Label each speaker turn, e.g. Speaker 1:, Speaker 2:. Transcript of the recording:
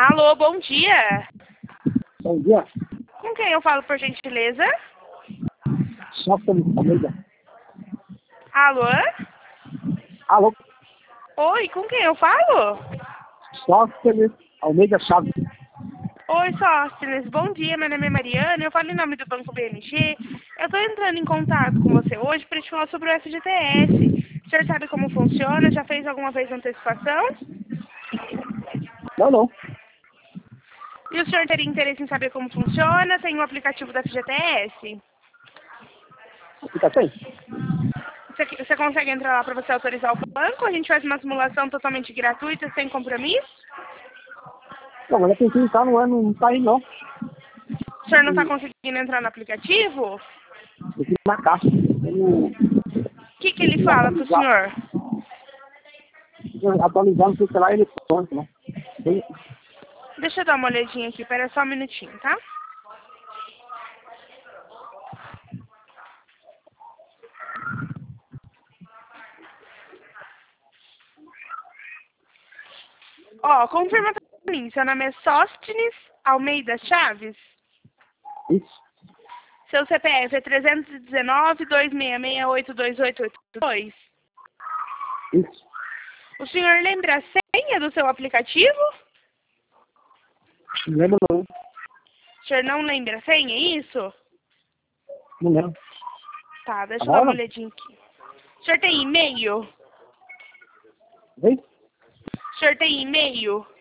Speaker 1: Alô, bom dia.
Speaker 2: Bom dia.
Speaker 1: Com quem eu falo, por gentileza?
Speaker 2: Sócrates Almeida.
Speaker 1: Alô?
Speaker 2: Alô?
Speaker 1: Oi, com quem eu falo?
Speaker 2: Sócrates Almeida Chaves.
Speaker 1: Oi, Sóstenes. Bom dia, meu nome é Mariana. Eu falo em nome do Banco BMG. Eu estou entrando em contato com você hoje para te falar sobre o FGTS. O senhor sabe como funciona? Já fez alguma vez antecipação?
Speaker 2: Não.
Speaker 1: E o senhor teria interesse em saber como funciona? Tem o aplicativo da FGTS?
Speaker 2: Fica sem?
Speaker 1: Você consegue entrar lá para você autorizar o banco? A gente faz uma simulação totalmente gratuita, sem compromisso?
Speaker 2: Não, mas eu tentei entrar, não tá aí não.
Speaker 1: O senhor não está conseguindo entrar no aplicativo?
Speaker 2: Eu fico na caixa.
Speaker 1: O que ele fala para o senhor?
Speaker 2: Atualizar no celular eletrônico, né?
Speaker 1: Deixa eu dar uma olhadinha aqui, pera só um minutinho, tá? Ó, confirma pra mim, seu nome é Sóstenes Almeida Chaves?
Speaker 2: Isso.
Speaker 1: Seu CPF é 319-266-82882?
Speaker 2: Isso.
Speaker 1: O senhor lembra a senha do seu aplicativo?
Speaker 2: Não lembro não.
Speaker 1: O senhor não lembra a senha, é isso?
Speaker 2: Não lembro.
Speaker 1: Tá, deixa eu dar uma olhadinha aqui. O senhor tem e-mail?
Speaker 2: Vem?
Speaker 1: O senhor tem e-mail?